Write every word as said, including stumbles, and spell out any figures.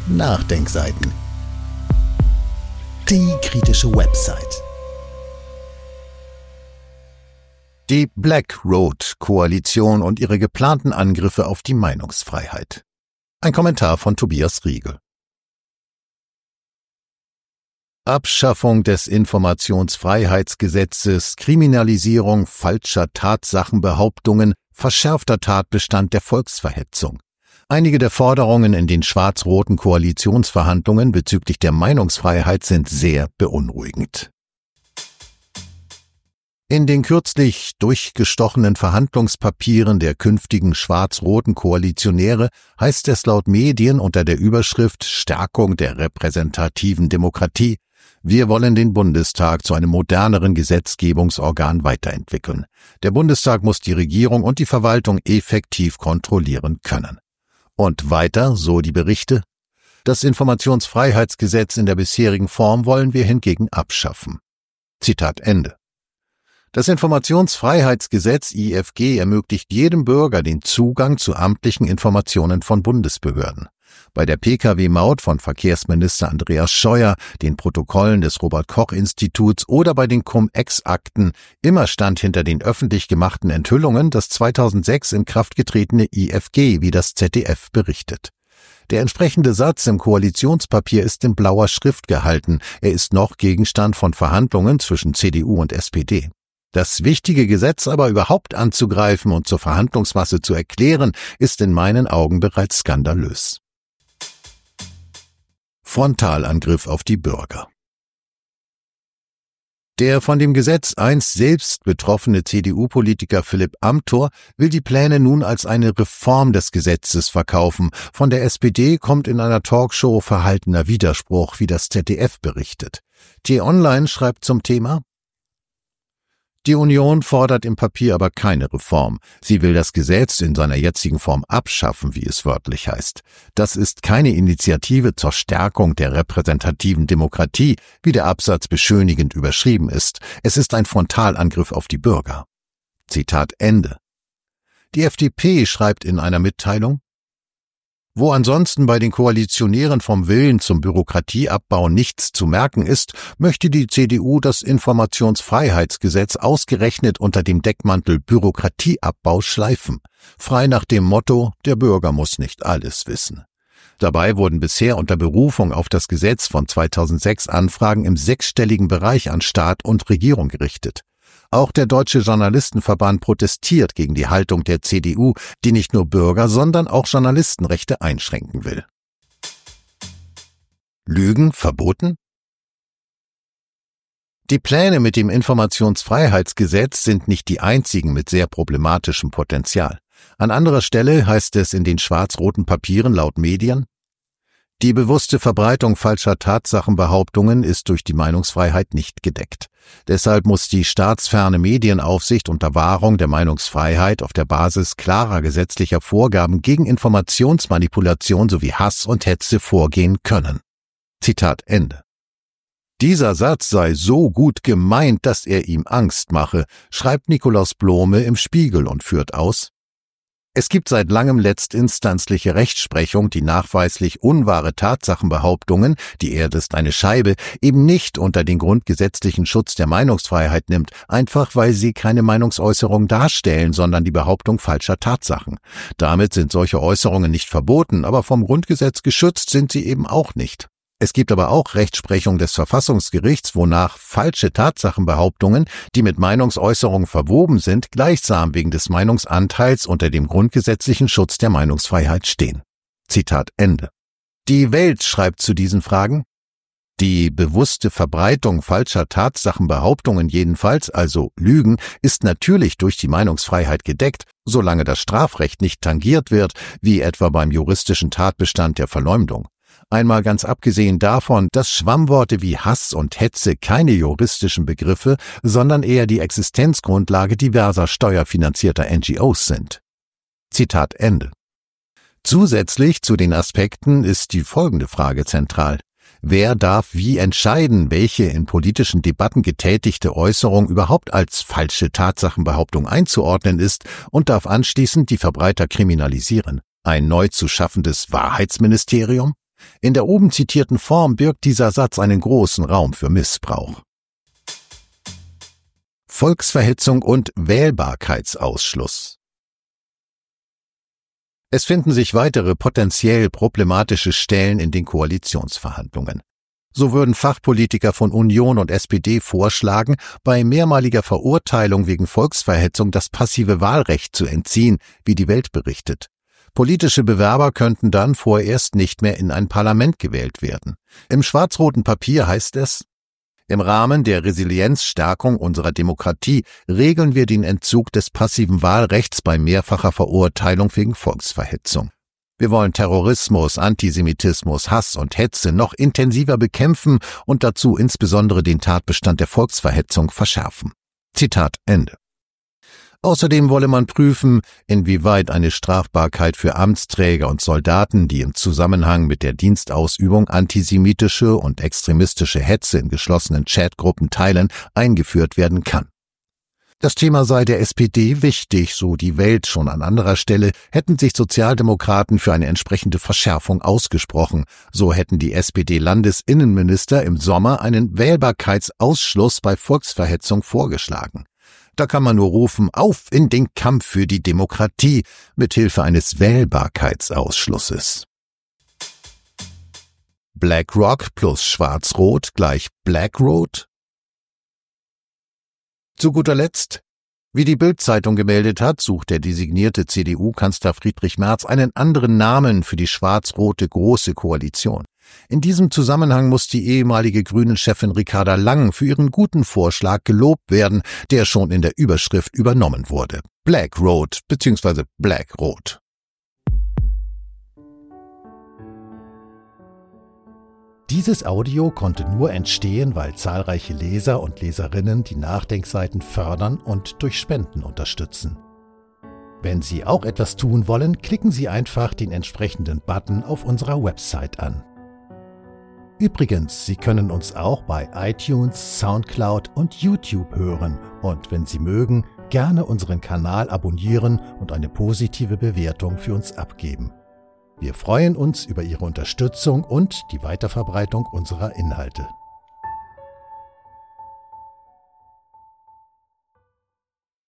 Nachdenkseiten. Die kritische Website. Die Black Road Koalition und ihre geplanten Angriffe auf die Meinungsfreiheit. Ein Kommentar von Tobias Riegel. Abschaffung des Informationsfreiheitsgesetzes, Kriminalisierung falscher Tatsachenbehauptungen, verschärfter Tatbestand der Volksverhetzung. Einige der Forderungen in den schwarz-roten Koalitionsverhandlungen bezüglich der Meinungsfreiheit sind sehr beunruhigend. In den kürzlich durchgestochenen Verhandlungspapieren der künftigen schwarz-roten Koalitionäre heißt es laut Medien unter der Überschrift Stärkung der repräsentativen Demokratie: Wir wollen den Bundestag zu einem moderneren Gesetzgebungsorgan weiterentwickeln. Der Bundestag muss die Regierung und die Verwaltung effektiv kontrollieren können. Und weiter, so die Berichte: Das Informationsfreiheitsgesetz in der bisherigen Form wollen wir hingegen abschaffen. Zitat Ende. Das Informationsfreiheitsgesetz I F G ermöglicht jedem Bürger den Zugang zu amtlichen Informationen von Bundesbehörden. Bei der P K W-Maut von Verkehrsminister Andreas Scheuer, den Protokollen des Robert-Koch-Instituts oder bei den Cum-Ex-Akten immer stand hinter den öffentlich gemachten Enthüllungen das zweitausendsechs in Kraft getretene I F G, wie das Z D F berichtet. Der entsprechende Satz im Koalitionspapier ist in blauer Schrift gehalten. Er ist noch Gegenstand von Verhandlungen zwischen C D U und S P D. Das wichtige Gesetz aber überhaupt anzugreifen und zur Verhandlungsmasse zu erklären, ist in meinen Augen bereits skandalös. Frontalangriff auf die Bürger. Der von dem Gesetz einst selbst betroffene C D U-Politiker Philipp Amthor will die Pläne nun als eine Reform des Gesetzes verkaufen. Von der S P D kommt in einer Talkshow verhaltener Widerspruch, wie das Z D F berichtet. T-Online schreibt zum Thema: Die Union fordert im Papier aber keine Reform. Sie will das Gesetz in seiner jetzigen Form abschaffen, wie es wörtlich heißt. Das ist keine Initiative zur Stärkung der repräsentativen Demokratie, wie der Absatz beschönigend überschrieben ist. Es ist ein Frontalangriff auf die Bürger. Zitat Ende. Die F D P schreibt in einer Mitteilung: Wo ansonsten bei den Koalitionären vom Willen zum Bürokratieabbau nichts zu merken ist, möchte die C D U das Informationsfreiheitsgesetz ausgerechnet unter dem Deckmantel Bürokratieabbau schleifen. Frei nach dem Motto, der Bürger muss nicht alles wissen. Dabei wurden bisher unter Berufung auf das Gesetz von zweitausendsechs Anfragen im sechsstelligen Bereich an Staat und Regierung gerichtet. Auch der Deutsche Journalistenverband protestiert gegen die Haltung der C D U, die nicht nur Bürger, sondern auch Journalistenrechte einschränken will. Lügen verboten? Die Pläne mit dem Informationsfreiheitsgesetz sind nicht die einzigen mit sehr problematischem Potenzial. An anderer Stelle heißt es in den schwarz-roten Papieren laut Medien: Die bewusste Verbreitung falscher Tatsachenbehauptungen ist durch die Meinungsfreiheit nicht gedeckt. Deshalb muss die staatsferne Medienaufsicht unter Wahrung der Meinungsfreiheit auf der Basis klarer gesetzlicher Vorgaben gegen Informationsmanipulation sowie Hass und Hetze vorgehen können. Zitat Ende. Dieser Satz sei so gut gemeint, dass er ihm Angst mache, schreibt Nikolaus Blome im Spiegel und führt aus: Es gibt seit langem letztinstanzliche Rechtsprechung, die nachweislich unwahre Tatsachenbehauptungen, die Erde ist eine Scheibe, eben nicht unter den grundgesetzlichen Schutz der Meinungsfreiheit nimmt, einfach weil sie keine Meinungsäußerung darstellen, sondern die Behauptung falscher Tatsachen. Damit sind solche Äußerungen nicht verboten, aber vom Grundgesetz geschützt sind sie eben auch nicht. Es gibt aber auch Rechtsprechung des Verfassungsgerichts, wonach falsche Tatsachenbehauptungen, die mit Meinungsäußerungen verwoben sind, gleichsam wegen des Meinungsanteils unter dem grundgesetzlichen Schutz der Meinungsfreiheit stehen. Zitat Ende. Die Welt schreibt zu diesen Fragen: Die bewusste Verbreitung falscher Tatsachenbehauptungen jedenfalls, also Lügen, ist natürlich durch die Meinungsfreiheit gedeckt, solange das Strafrecht nicht tangiert wird, wie etwa beim juristischen Tatbestand der Verleumdung. Einmal ganz abgesehen davon, dass Schwammworte wie Hass und Hetze keine juristischen Begriffe, sondern eher die Existenzgrundlage diverser steuerfinanzierter N G Os sind. Zitat Ende. Zusätzlich zu den Aspekten ist die folgende Frage zentral: Wer darf wie entscheiden, welche in politischen Debatten getätigte Äußerung überhaupt als falsche Tatsachenbehauptung einzuordnen ist und darf anschließend die Verbreiter kriminalisieren? Ein neu zu schaffendes Wahrheitsministerium? In der oben zitierten Form birgt dieser Satz einen großen Raum für Missbrauch. Volksverhetzung und Wählbarkeitsausschluss. Es finden sich weitere potenziell problematische Stellen in den Koalitionsverhandlungen. So würden Fachpolitiker von Union und S P D vorschlagen, bei mehrmaliger Verurteilung wegen Volksverhetzung das passive Wahlrecht zu entziehen, wie die Welt berichtet. Politische Bewerber könnten dann vorerst nicht mehr in ein Parlament gewählt werden. Im schwarz-roten Papier heißt es: Im Rahmen der Resilienzstärkung unserer Demokratie regeln wir den Entzug des passiven Wahlrechts bei mehrfacher Verurteilung wegen Volksverhetzung. Wir wollen Terrorismus, Antisemitismus, Hass und Hetze noch intensiver bekämpfen und dazu insbesondere den Tatbestand der Volksverhetzung verschärfen. Zitat Ende. Außerdem wolle man prüfen, inwieweit eine Strafbarkeit für Amtsträger und Soldaten, die im Zusammenhang mit der Dienstausübung antisemitische und extremistische Hetze in geschlossenen Chatgruppen teilen, eingeführt werden kann. Das Thema sei der S P D wichtig, so die Welt. Schon an anderer Stelle hätten sich Sozialdemokraten für eine entsprechende Verschärfung ausgesprochen. So hätten die S P D-Landesinnenminister im Sommer einen Wählbarkeitsausschluss bei Volksverhetzung vorgeschlagen. Da kann man nur rufen, auf in den Kampf für die Demokratie mithilfe eines Wählbarkeitsausschlusses. BlackRock plus Schwarz-Rot gleich BlackRoad? Zu guter Letzt, wie die Bild-Zeitung gemeldet hat, sucht der designierte C D U-Kanzler Friedrich Merz einen anderen Namen für die schwarz-rote Große Koalition. In diesem Zusammenhang muss die ehemalige Grünen-Chefin Ricarda Lang für ihren guten Vorschlag gelobt werden, der schon in der Überschrift übernommen wurde. BlackRoad bzw. BlackRot. Dieses Audio konnte nur entstehen, weil zahlreiche Leser und Leserinnen die Nachdenkseiten fördern und durch Spenden unterstützen. Wenn Sie auch etwas tun wollen, klicken Sie einfach den entsprechenden Button auf unserer Website an. Übrigens, Sie können uns auch bei iTunes, Soundcloud und YouTube hören und wenn Sie mögen, gerne unseren Kanal abonnieren und eine positive Bewertung für uns abgeben. Wir freuen uns über Ihre Unterstützung und die Weiterverbreitung unserer Inhalte.